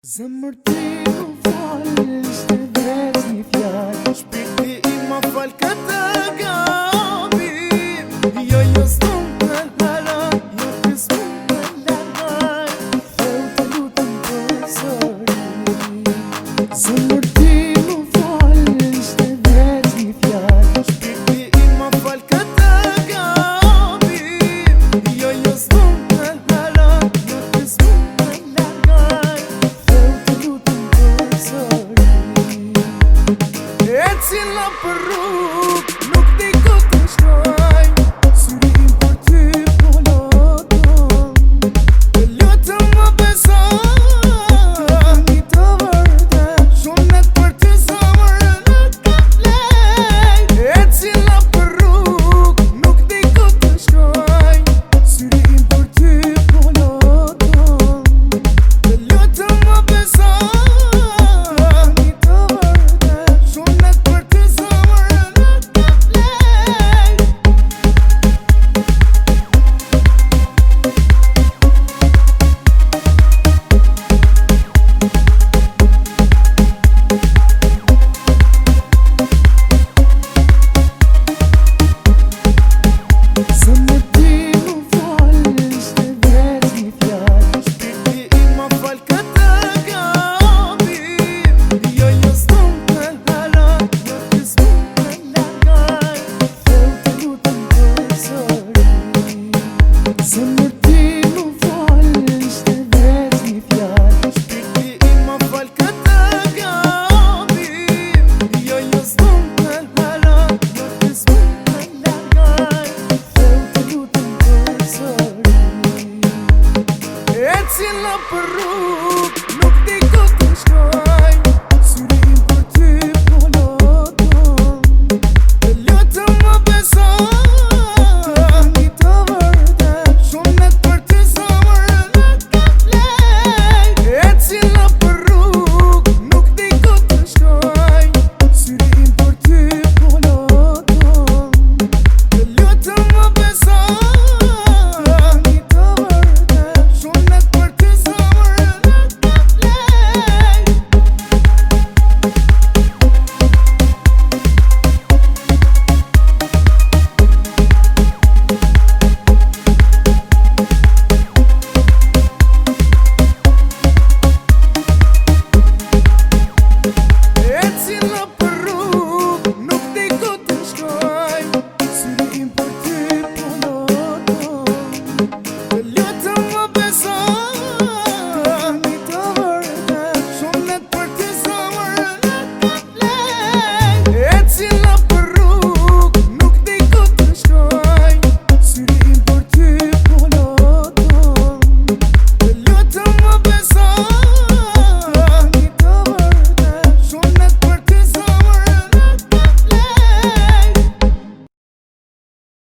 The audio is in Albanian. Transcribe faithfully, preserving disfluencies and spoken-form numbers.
Zemër ti më falë, ishte veç një fjallë. Shpirti i ma falë këtë gabim. Jo, jo, s'nom të hala, jo, ti s'nom të largaj. Theu të lutëm për zëri. Zemër ti më falë, ishte veç një fjallë. Shpirti i ma falë këtë gabim. Jo, jo, s'nom të hala, jo, ti s'nom të largaj. Theu të lutëm për zëri. E cila për